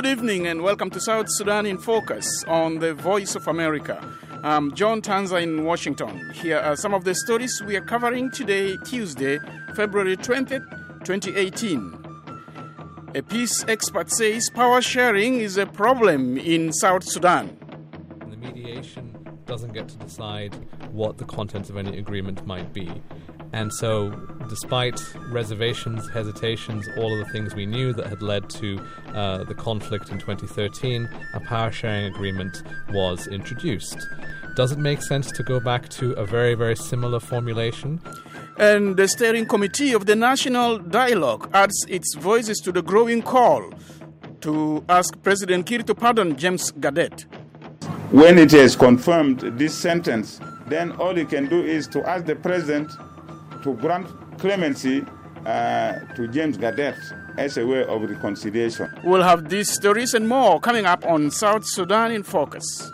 Good evening and welcome to South Sudan in Focus on the Voice of America. I'm John Tanza in Washington. Here are some of the stories we are covering today, Tuesday, February 20th, 2018. A peace expert says power sharing is a problem in South Sudan. The mediation doesn't get to decide what the contents of any agreement might be. And so, despite reservations, hesitations, all of the things we knew that had led to the conflict in 2013, a power-sharing agreement was introduced. Does it make sense to go back to a very, very similar formulation? And the steering committee of the National Dialogue adds its voices to the growing call to ask President Kiir to pardon James Gadet. When it is confirmed this sentence, then all you can do is to ask the president to grant clemency to James Gadet as a way of reconciliation. We'll have these stories and more coming up on South Sudan in Focus.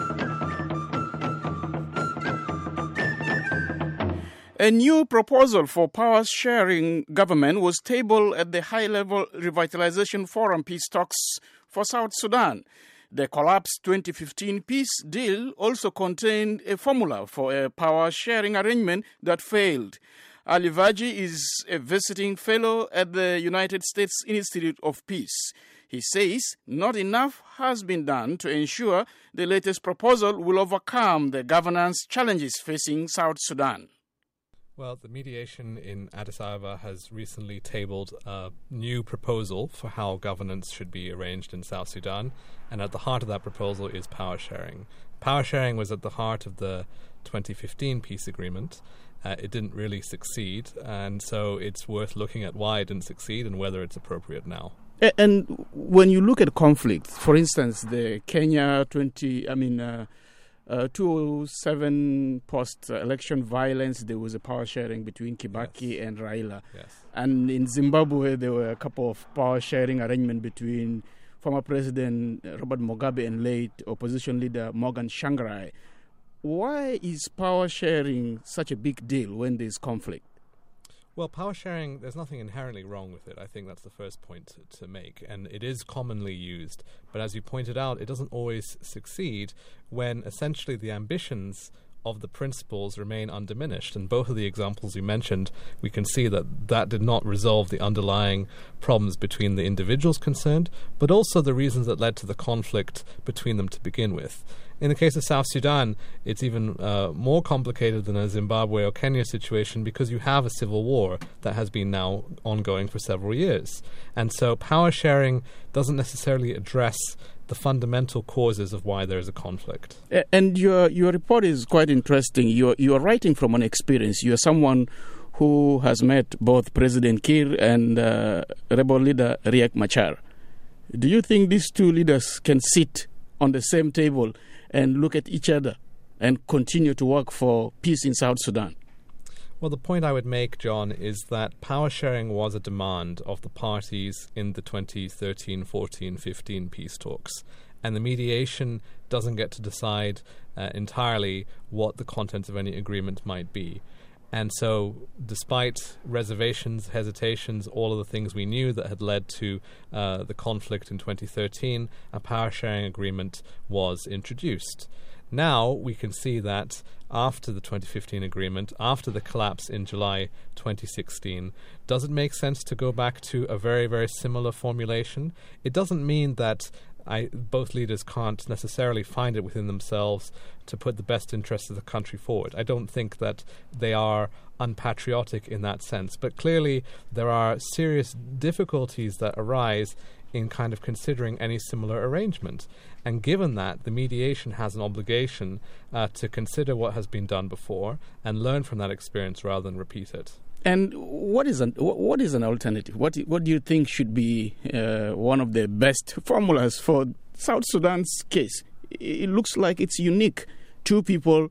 A new proposal for power-sharing government was tabled at the High-Level Revitalization Forum peace talks for South Sudan. The collapsed 2015 peace deal also contained a formula for a power-sharing arrangement that failed. Ali Vaji is a visiting fellow at the United States Institute of Peace. He says not enough has been done to ensure the latest proposal will overcome the governance challenges facing South Sudan. Well, the mediation in Addis Ababa has recently tabled a new proposal for how governance should be arranged in South Sudan, and at the heart of that proposal is power sharing. Power sharing was at the heart of the 2015 peace agreement. It didn't really succeed, and so it's worth looking at why it didn't succeed and whether it's appropriate now. And when you look at conflict, for instance, the Kenya 2007 post-election violence, there was a power sharing between Kibaki and Raila. Yes. And in Zimbabwe, there were a couple of power sharing arrangements between former President Robert Mugabe and late opposition leader Morgan Tsvangirai. Why is power sharing such a big deal when there's conflict? Well, power sharing, there's nothing inherently wrong with it. I think that's the first point to make. And it is commonly used. But as you pointed out, it doesn't always succeed when essentially the ambitions of the principles remain undiminished. And both of the examples you mentioned, we can see that that did not resolve the underlying problems between the individuals concerned, but also the reasons that led to the conflict between them to begin with. In the case of South Sudan, it's even more complicated than a Zimbabwe or Kenya situation because you have a civil war that has been now ongoing for several years. And so power sharing doesn't necessarily address the fundamental causes of why there is a conflict. And your report is quite interesting. You are writing from an experience. You are someone who has met both President Kiir and rebel leader Riek Machar. Do you think these two leaders can sit on the same table and look at each other and continue to work for peace in South Sudan? Well, the point I would make, John, is that power sharing was a demand of the parties in the 2013, 14, 15 peace talks. And the mediation doesn't get to decide entirely what the contents of any agreement might be. And so, despite reservations, hesitations, all of the things we knew that had led to the conflict in 2013, a power-sharing agreement was introduced. Now we can see that after the 2015 agreement, after the collapse in July 2016, does it make sense to go back to a very, very similar formulation? It doesn't mean that both leaders can't necessarily find it within themselves to put the best interests of the country forward. I don't think that they are unpatriotic in that sense, but clearly there are serious difficulties that arise in kind of considering any similar arrangement. And given that, the mediation has an obligation to consider what has been done before and learn from that experience rather than repeat it. And what is an alternative? What do you think should be one of the best formulas for South Sudan's case? It looks like it's unique. Two people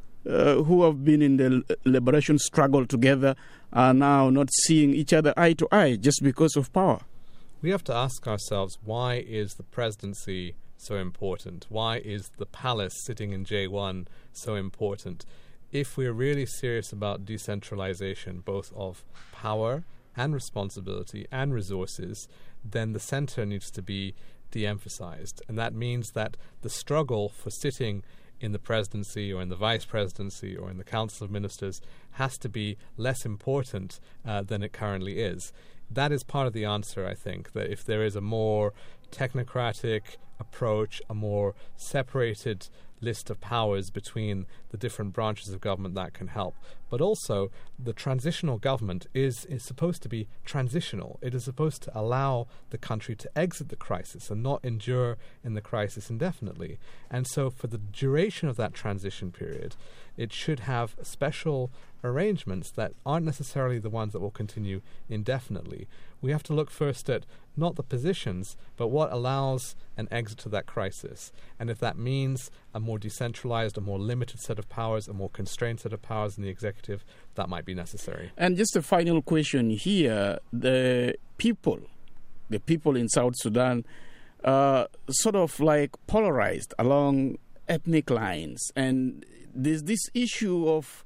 who have been in the liberation struggle together are now not seeing each other eye to eye just because of power. We have to ask ourselves, why is the presidency so important? Why is the palace sitting in J1 so important? If we're really serious about decentralization, both of power and responsibility and resources, then the center needs to be de-emphasized. And that means that the struggle for sitting in the presidency or in the vice presidency or in the Council of Ministers has to be less important than it currently is. That is part of the answer, I think, that if there is a more technocratic approach, a more separated list of powers between the different branches of government, that can help. But also, the transitional government is supposed to be transitional. It is supposed to allow the country to exit the crisis and not endure in the crisis indefinitely. And so for the duration of that transition period, it should have special arrangements that aren't necessarily the ones that will continue indefinitely. We have to look first at not the positions, but what allows an exit to that crisis. And if that means a more decentralized, a more limited set of powers, a more constrained set of powers in the executive, that might be necessary. And just a final question here. The people in South Sudan are sort of like polarized along ethnic lines. And there's this issue of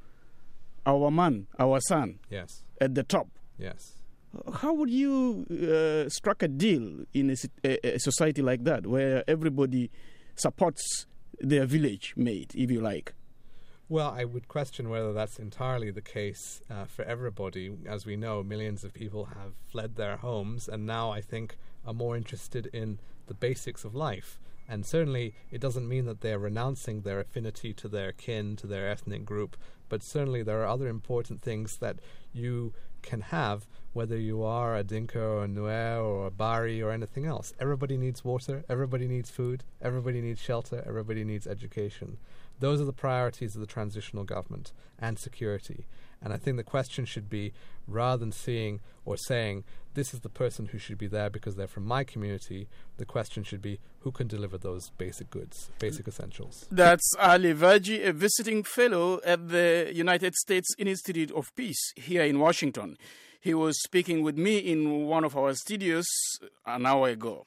our son, yes, at the top. Yes. How would you strike a deal in a society like that, where everybody supports their village mate, if you like? Well, I would question whether that's entirely the case for everybody. As we know, millions of people have fled their homes and now, I think, are more interested in the basics of life. And certainly it doesn't mean that they're renouncing their affinity to their kin, to their ethnic group, but certainly there are other important things that you can have, whether you are a Dinka or a Nuer or a Bari or anything else. Everybody needs water, everybody needs food, everybody needs shelter, everybody needs education. Those are the priorities of the transitional government, and security. And I think the question should be, rather than seeing or saying, this is the person who should be there because they're from my community, the question should be, who can deliver those basic goods, basic essentials? That's Ali Vaji, a visiting fellow at the United States Institute of Peace here in Washington. He was speaking with me in one of our studios an hour ago.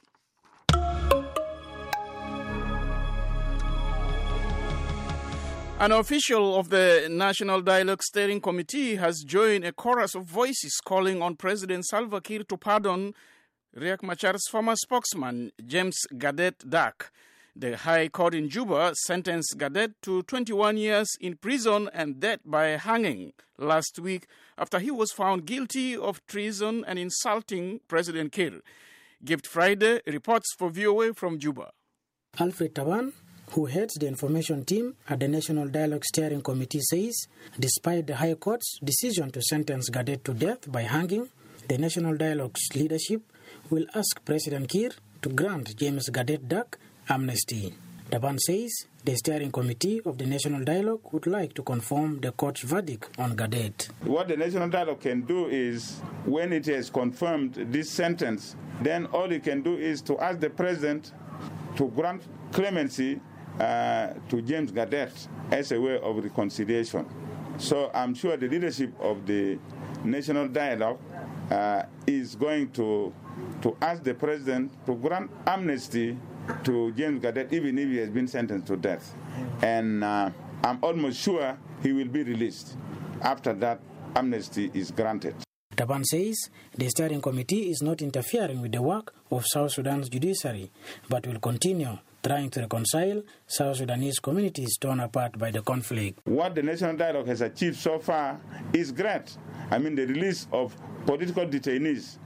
An official of the National Dialogue Steering Committee has joined a chorus of voices calling on President Salva Kiir to pardon Riek Machar's former spokesman, James Gadet Dak. The High Court in Juba sentenced Gadet to 21 years in prison and death by hanging last week after he was found guilty of treason and insulting President Kiir. Gift Friday reports for VOA from Juba. Alfred Taban, who heads the information team at the National Dialogue Steering Committee, says despite the High Court's decision to sentence Gadet to death by hanging, the National Dialogue's leadership will ask President Kiir to grant James Gadet Dak amnesty. Taban says the Steering Committee of the National Dialogue would like to confirm the court's verdict on Gadet. What the National Dialogue can do is, when it has confirmed this sentence, then all it can do is to ask the President to grant clemency to James Gadet as a way of reconciliation. So I'm sure the leadership of the National Dialogue is going to ask the President to grant amnesty to James Gadet even if he has been sentenced to death. And I'm almost sure he will be released after that amnesty is granted. Taban says the Steering Committee is not interfering with the work of South Sudan's judiciary, but will continue trying to reconcile South Sudanese communities torn apart by the conflict. What the National Dialogue has achieved so far is great. I mean, the release of political detainees.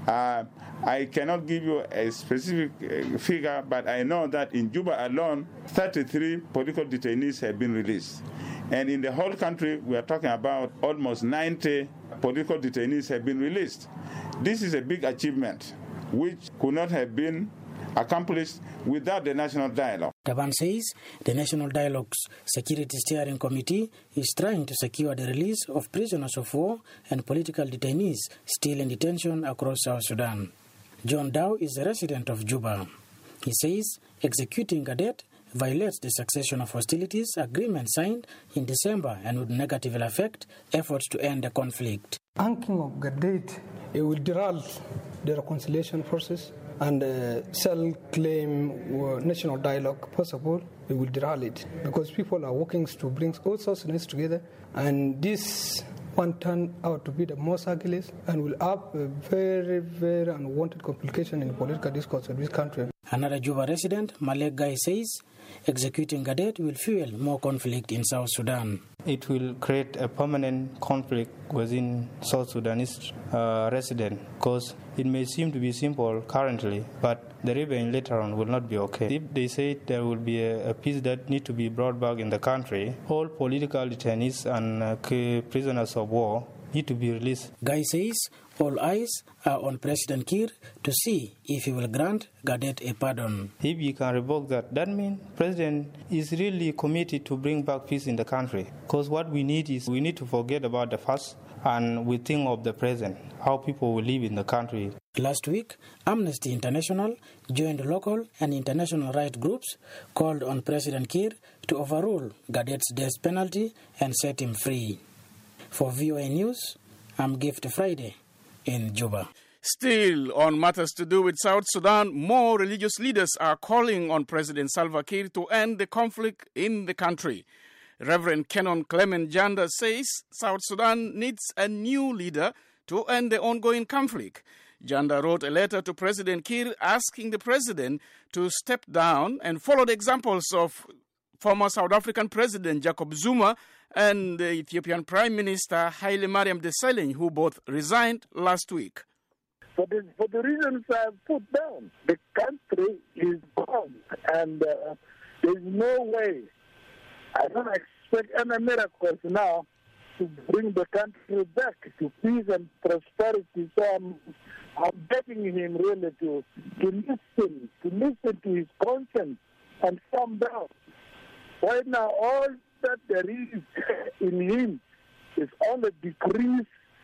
I cannot give you a specific figure, but I know that in Juba alone, 33 political detainees have been released. And in the whole country, we are talking about almost 90 political detainees have been released. This is a big achievement, which could not have been accomplished without the National Dialogue. Taban says the National Dialogue's Security Steering Committee is trying to secure the release of prisoners of war and political detainees still in detention across South Sudan. John Dow is a resident of Juba. He says executing Gadet violates the cessation of hostilities agreement signed in December and would negatively affect efforts to end the conflict. Hanging of Gadet, it will derail the reconciliation process and self-claim national dialogue possible. It will derail it because people are working to bring all South Sudanese together, and this one turned out to be the most ugly and will have a very, very unwanted complication in the political discourse of this country. Another Juba resident, Malek Guy, says executing Gadet will fuel more conflict in South Sudan. It will create a permanent conflict within South Sudanese residents, because it may seem to be simple currently, but the rebellion later on will not be okay. If they say there will be a peace that needs to be brought back in the country, all political detainees and prisoners of war need to be released. Guy says all eyes are on President Kiir to see if he will grant Gadet a pardon. If he can revoke that means President is really committed to bring back peace in the country. Because what we need is we need to forget about the past and we think of the present, how people will live in the country. Last week, Amnesty International joined local and international rights groups called on President Kiir to overrule Gadet's death penalty and set him free. For VOA News, I'm Gift Friday in Juba. Still on matters to do with South Sudan, more religious leaders are calling on President Salva Kiir to end the conflict in the country. Reverend Canon Clement Janda says South Sudan needs a new leader to end the ongoing conflict. Janda wrote a letter to President Kiir asking the president to step down and follow the examples of former South African President Jacob Zuma and the Ethiopian Prime Minister Haile Mariam Desalegn, who both resigned last week. For the reasons I've put down, the country is gone, and there's no way. I don't expect any miracles now to bring the country back to peace and prosperity. So I'm begging him really to listen to his conscience and calm down. Right now, all that there is in him is only decrease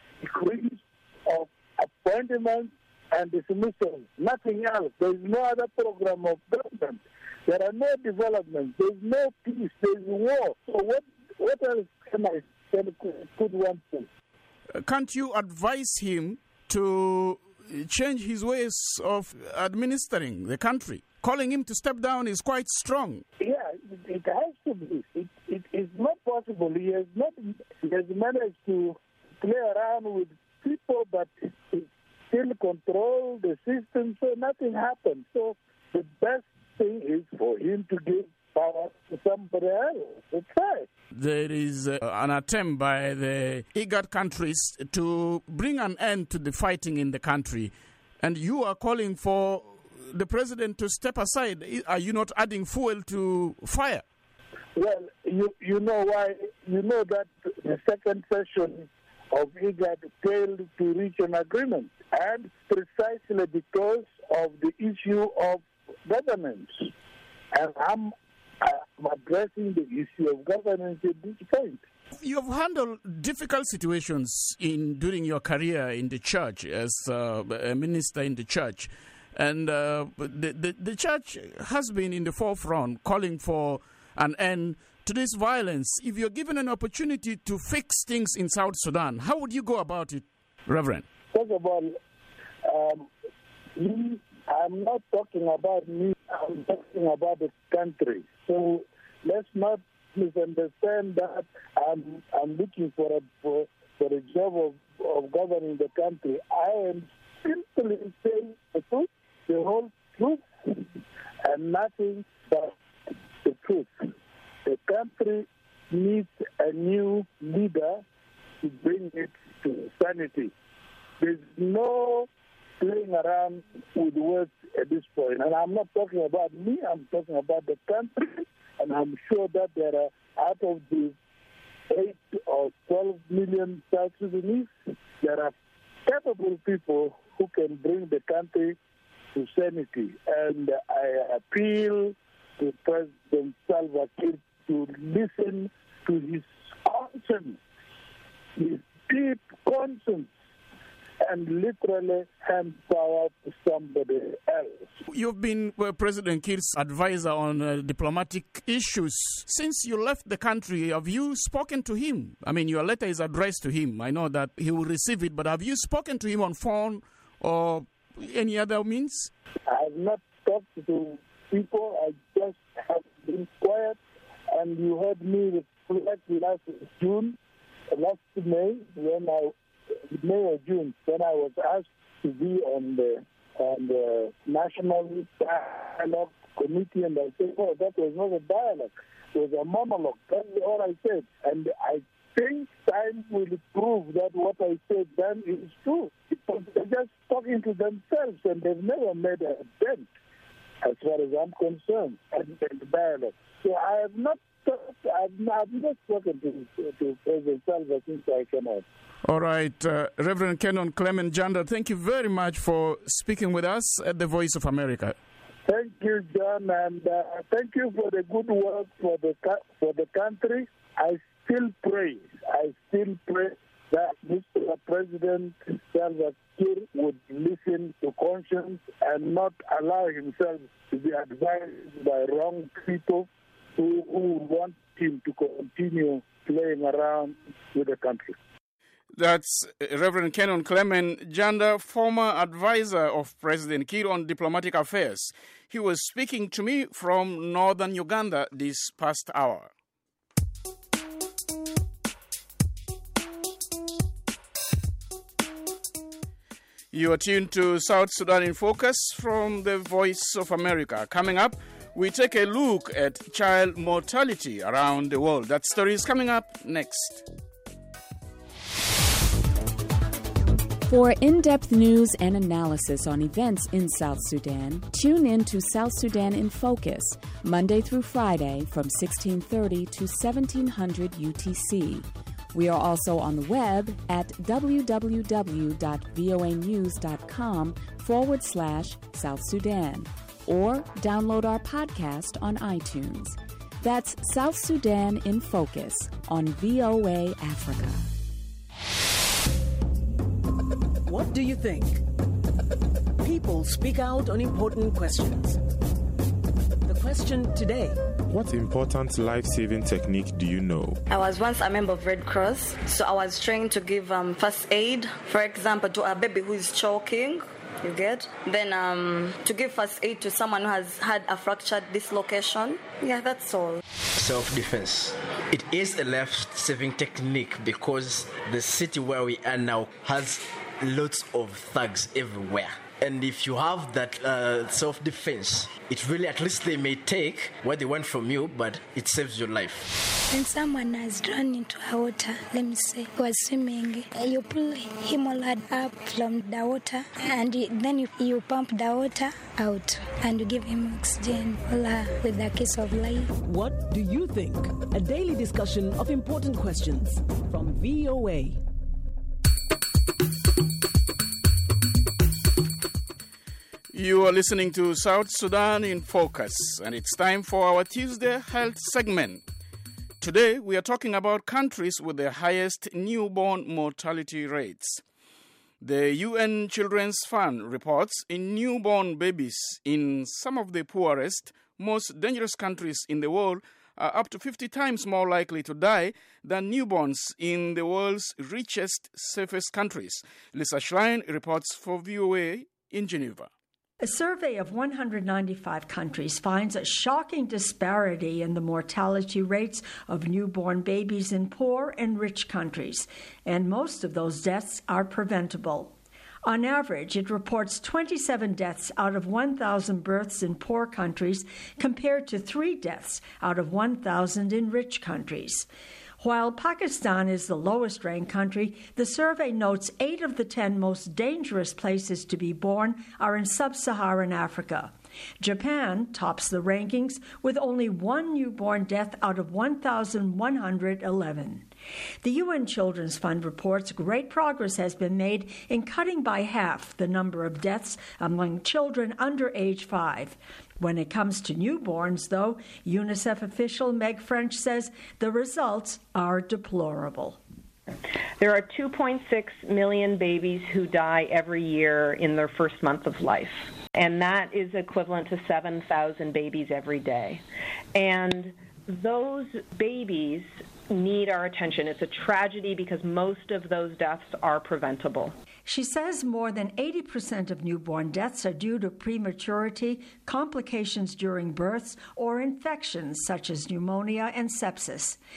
of appointments and dismissals, nothing else. There is no other program of government. There are no developments. There is no peace. There is war. So what else could one say? Can't you advise him to change his ways of administering the country? Calling him to step down is quite strong. Yeah, it has to be. It is not possible. He has managed to play around with people, but he still control the system, so nothing happens. So the best thing is for him to give power to somebody else. That's right. There is an attempt by the IGAD countries to bring an end to the fighting in the country, and you are calling for the president to step aside. Are you not adding fuel to fire? Well, you know why? You know that the second session of IGAD failed to reach an agreement, and precisely because of the issue of governance. And I'm addressing the issue of governance at this point. You've handled difficult situations during your career in the church as a minister in the church. And the church has been in the forefront calling for an end to this violence. If you're given an opportunity to fix things in South Sudan, how would you go about it, Reverend? First of all, I'm not talking about me. I'm talking about the country. So let's not misunderstand that I'm looking for a job of governing the country. I am simply saying the truth, the whole truth, and nothing but the truth. The country needs a new leader to bring it to sanity. There's no playing around with words at this point. And I'm not talking about me, I'm talking about the country. And I'm sure that there are, out of the 8 or 12 million South Sudanese, there are capable people who can bring the country to sanity. And I appeal to President Salva Kiir to listen to his conscience, his deep conscience, and literally hand power to somebody else. You've been President Kiir's advisor on diplomatic issues. Since you left the country, have you spoken to him? I mean, your letter is addressed to him. I know that he will receive it, but have you spoken to him on phone or any other means? I have not talked to people. I just have been quiet. And you heard me reflect last May, May or June, when I was asked to be on the on the National Dialogue Committee, and I said, oh, that was not a dialogue. It was a monologue. That's all I said. And I think time will prove that what I said then is true. Because they're just talking to themselves, and they've never made a dent, as far as I'm concerned, in the dialogue. So I've not spoken to President Salva since I came out. All right, Reverend Canon Clement Janda, thank you very much for speaking with us at the Voice of America. Thank you, John, and thank you for the good work for the country. I still pray that Mr. President Salva Kiir would listen to conscience and not allow himself to be advised by wrong people who want him to continue playing around with the country. That's Reverend Canon Clement Janda, former advisor of President Kiir on diplomatic affairs. He was speaking to me from northern Uganda this past hour. You are tuned to South Sudan in Focus from the Voice of America. Coming up, we take a look at child mortality around the world. That story is coming up next. For in-depth news and analysis on events in South Sudan, tune in to South Sudan in Focus, Monday through Friday from 1630 to 1700 UTC. We are also on the web at www.voanews.com/South Sudan, or download our podcast on iTunes. That's South Sudan in Focus on VOA Africa. What do you think? People speak out on important questions. The question today: what important life-saving technique do you know? I was once a member of Red Cross, so I was trained to give first aid, for example, to a baby who is choking. You get? Then to give first aid to someone who has had a fractured dislocation. Yeah, that's all. Self-defense. It is a life-saving technique because the city where we are now has lots of thugs everywhere. And if you have that self-defense, it really, at least they may take what they want from you, but it saves your life. When someone has drawn into a water, let me say, was swimming, you pull him or her up from the water, and then you pump the water out, and you give him oxygen with a kiss of life. What do you think? A daily discussion of important questions from VOA. You are listening to South Sudan in Focus, and it's time for our Tuesday Health segment. Today, we are talking about countries with the highest newborn mortality rates. The UN Children's Fund reports in newborn babies in some of the poorest, most dangerous countries in the world are up to 50 times more likely to die than newborns in the world's richest, safest countries. Lisa Schlein reports for VOA in Geneva. A survey of 195 countries finds a shocking disparity in the mortality rates of newborn babies in poor and rich countries, and most of those deaths are preventable. On average, it reports 27 deaths out of 1,000 births in poor countries compared to 3 deaths out of 1,000 in rich countries. While Pakistan is the lowest-ranked country, the survey notes 8 of the 10 most dangerous places to be born are in sub-Saharan Africa. Japan tops the rankings with only 1 newborn death out of 1,111. The UN Children's Fund reports great progress has been made in cutting by half the number of deaths among children under age 5. When it comes to newborns, though, UNICEF official Meg French says the results are deplorable. There are 2.6 million babies who die every year in their first month of life, and that is equivalent to 7,000 babies every day. And those babies need our attention. It's a tragedy because most of those deaths are preventable. She says more than 80% of newborn deaths are due to prematurity, complications during births, or infections such as pneumonia and sepsis.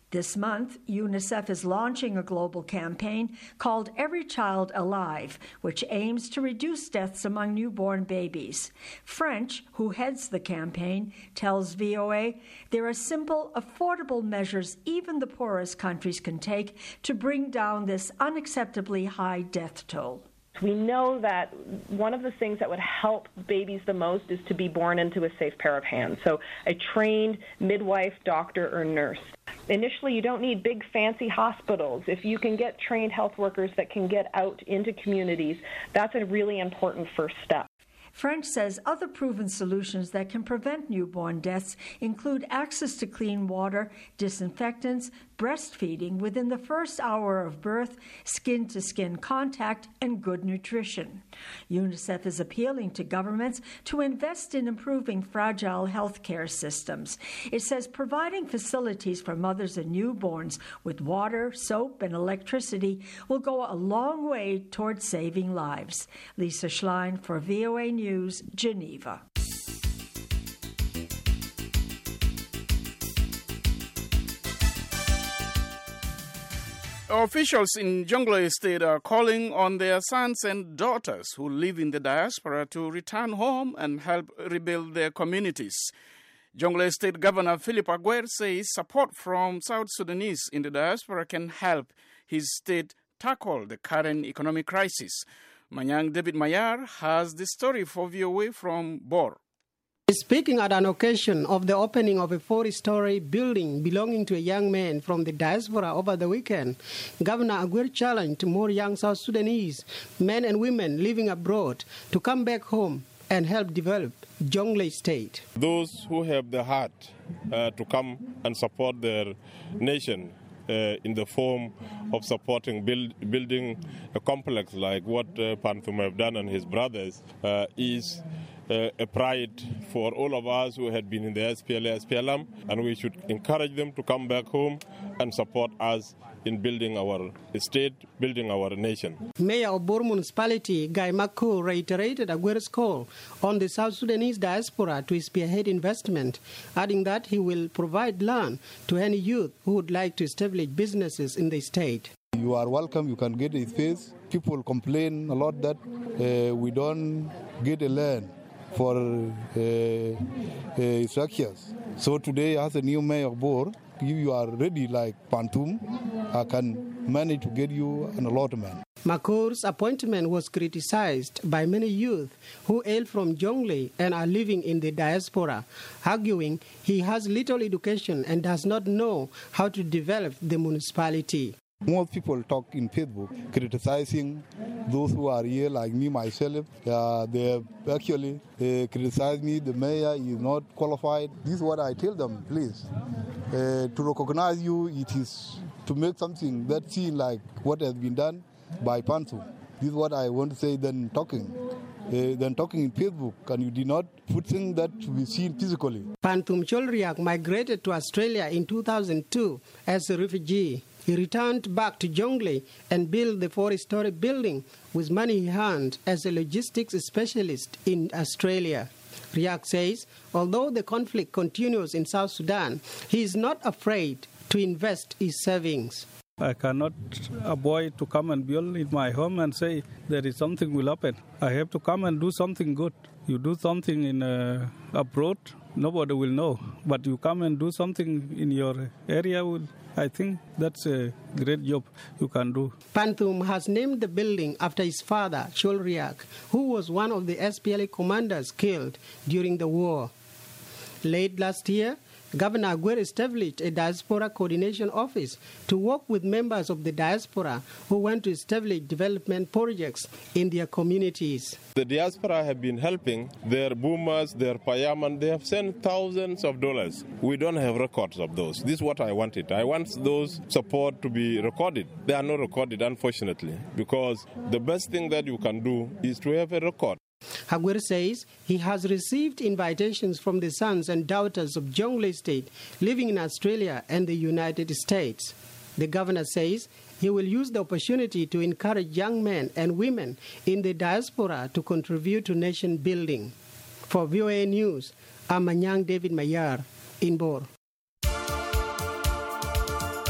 This month, UNICEF is launching a global campaign called Every Child Alive, which aims to reduce deaths among newborn babies. French, who heads the campaign, tells VOA there are simple, affordable measures even the poorest countries can take to bring down this unacceptably high death toll. We know that one of the things that would help babies the most is to be born into a safe pair of hands. So a trained midwife, doctor, or nurse. Initially, you don't need big fancy hospitals. If you can get trained health workers that can get out into communities, that's a really important first step. French says other proven solutions that can prevent newborn deaths include access to clean water, disinfectants, breastfeeding within the first hour of birth, skin-to-skin contact, and good nutrition. UNICEF is appealing to governments to invest in improving fragile health care systems. It says providing facilities for mothers and newborns with water, soap, and electricity will go a long way towards saving lives. Lisa Schlein for VOA News, Geneva. Officials in Jonglei State are calling on their sons and daughters who live in the diaspora to return home and help rebuild their communities. Jonglei State Governor Philip Aguer says support from South Sudanese in the diaspora can help his state tackle the current economic crisis. Manyang David Mayar has the story for VOA from Bor. Speaking at an occasion of the opening of a 4-story building belonging to a young man from the diaspora over the weekend, Governor Aguer challenged more young South Sudanese, men and women living abroad, to come back home and help develop Jonglei State. Those who have the heart to come and support their nation in the form of supporting building a complex like what Panthum have done and his brothers is a pride for all of us who had been in the SPLM, and we should encourage them to come back home and support us in building our state, building our nation. Mayor of Bor Municipality, Guy Makur, reiterated Aguer's call on the South Sudanese diaspora to spearhead investment, adding that he will provide land to any youth who would like to establish businesses in the state. You are welcome, you can get a space. People complain a lot that we don't get a land for structures. So today, as a new mayor of Bor, if you are ready like Pantum, I can manage to get you an allotment. Makur's appointment was criticized by many youth who hail from Jonglei and are living in the diaspora, arguing he has little education and does not know how to develop the municipality. Most people talk in Facebook criticizing those who are here, like me, myself. They actually criticize me. The mayor is not qualified. This is what I tell them, please. To recognize you, it is to make something that seems like what has been done by Pantu. This is what I want to say than talking in Facebook, and you did not put things that to be seen physically. Pantum Cholriak migrated to Australia in 2002 as a refugee. He returned back to Jonglei and built the 4-story building with money he earned as a logistics specialist in Australia. Riak says, although the conflict continues in South Sudan, he is not afraid to invest his savings. I cannot avoid to come and build in my home and say there is something will happen. I have to come and do something good. You do something in abroad, nobody will know. But you come and do something in your area, I think that's a great job you can do. Pantum has named the building after his father, Cholriak, who was one of the SPLA commanders killed during the war. Late last year, Governor Aguer established a diaspora coordination office to work with members of the diaspora who want to establish development projects in their communities. The diaspora have been helping their boomers, their payaman. They have sent thousands of dollars. We don't have records of those. This is what I wanted. I want those support to be recorded. They are not recorded, unfortunately, because the best thing that you can do is to have a record. Aguer says he has received invitations from the sons and daughters of Jonglei State living in Australia and the United States. The governor says he will use the opportunity to encourage young men and women in the diaspora to contribute to nation building. For VOA News, I'm Manyang David Mayar in Bor.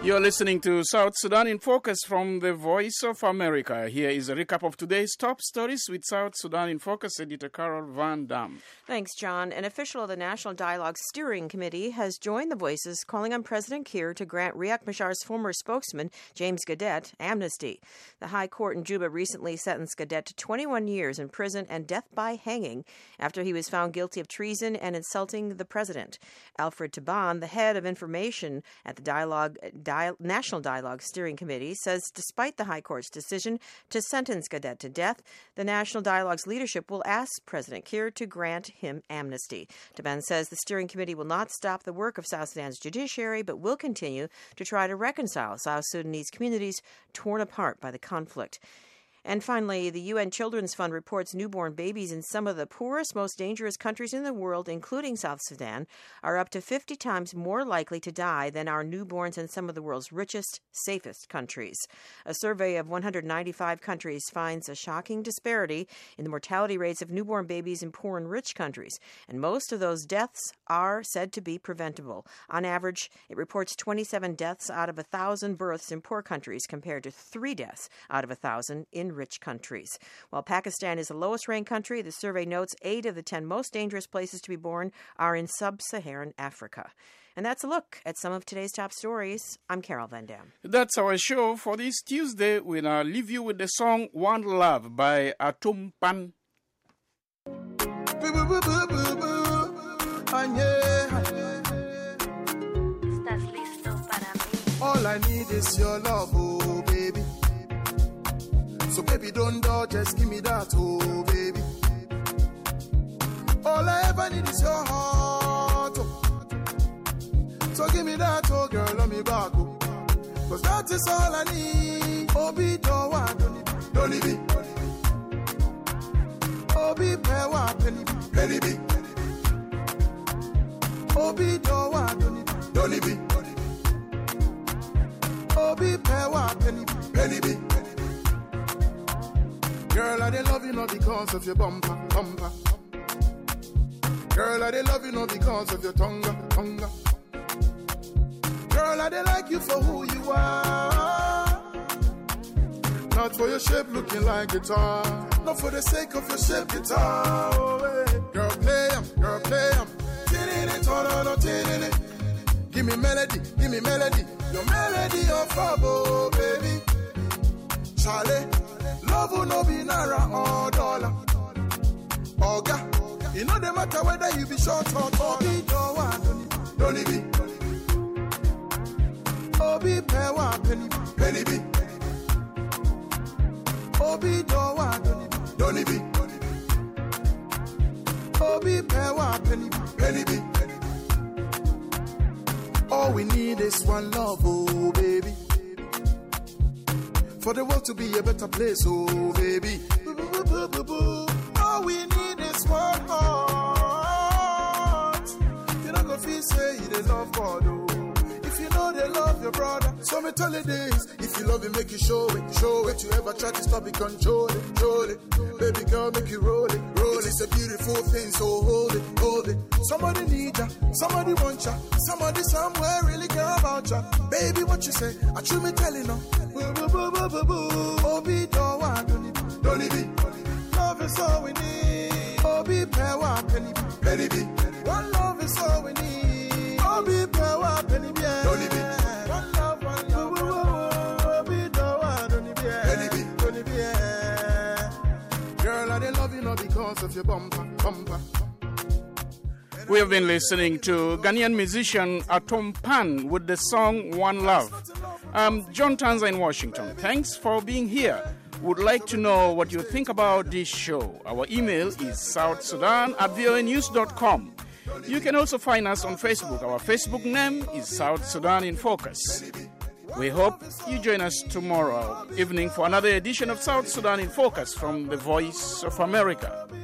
You're listening to South Sudan in Focus from the Voice of America. Here is a recap of today's top stories with South Sudan in Focus editor Carol Van Dam. Thanks, John. An official of the National Dialogue Steering Committee has joined the voices calling on President Kiir to grant Riek Machar's former spokesman, James Gadet, amnesty. The High Court in Juba recently sentenced Gadet to 21 years in prison and death by hanging after he was found guilty of treason and insulting the president. Alfred Taban, the head of information at the National Dialogue Steering Committee, says despite the High Court's decision to sentence Gadet to death, the National Dialogue's leadership will ask President Kiir to grant him amnesty. Taban says the Steering Committee will not stop the work of South Sudan's judiciary, but will continue to try to reconcile South Sudanese communities torn apart by the conflict. And finally, the UN Children's Fund reports newborn babies in some of the poorest, most dangerous countries in the world, including South Sudan, are up to 50 times more likely to die than are newborns in some of the world's richest, safest countries. A survey of 195 countries finds a shocking disparity in the mortality rates of newborn babies in poor and rich countries, and most of those deaths are said to be preventable. On average, it reports 27 deaths out of 1,000 births in poor countries compared to 3 deaths out of 1,000 in rich countries. While Pakistan is the lowest ranked country, the survey notes 8 of the 10 most dangerous places to be born are in sub-Saharan Africa. And that's a look at some of today's top stories. I'm Carol Van Dam. That's our show for this Tuesday. We'll now leave you with the song One Love by Atom Pan. All I need is your love, oh baby. So baby, don't do, just give me that, oh baby. All I ever need is your heart, oh. So give me that, oh girl, let me back, oh. Cause that is all I need. Oh, be doa, don't leave it. Oh, be pewa, penny be. Oh, be doa, don't leave it. Oh, be pewa, penny be. Girl, I dey love you not because of your bumper. Girl, I dey love you not because of your tongue. Girl, I dey like you for who you are, not for your shape looking like guitar, not for the sake of your shape guitar. Oh, hey. Girl, play 'em. Give me melody, your melody of trouble, baby. Charlie. Love will no be naira or dollar. Oga, it no dey matter whether you be short or tall. Obi doa, don't leave it. Obi pewa, penny be. Obi doa, don't leave it. Obi pewa, penny be. All we need is one love, oh baby. For the world to be a better place, oh baby. All we need is one heart. You not gonna feel say you dey love God, oh. If you know they love your brother, so me tell you this. If you love it, make you show it. You ever try to stop it, control it. Baby girl, make you roll it. It's a beautiful thing, so hold it. Somebody need ya, somebody want ya, somebody somewhere really care about ya. Baby, what you say? I truly me telling her. Obi doa, don't leave it. Love is all we need. Obi pewa, penny be. One love is all we need. Obi pewa, penny be. Don't leave it. One love. Obi doa, don't leave it. Girl, I dey love you not because of your bumper. We have been listening to Ghanaian musician Atom Pan with the song One Love. John Tanza in Washington. Thanks for being here. Would like to know what you think about this show. Our email is southsudan@voanews.com. You can also find us on Facebook. Our Facebook name is South Sudan in Focus. We hope you join us tomorrow evening for another edition of South Sudan in Focus from the Voice of America.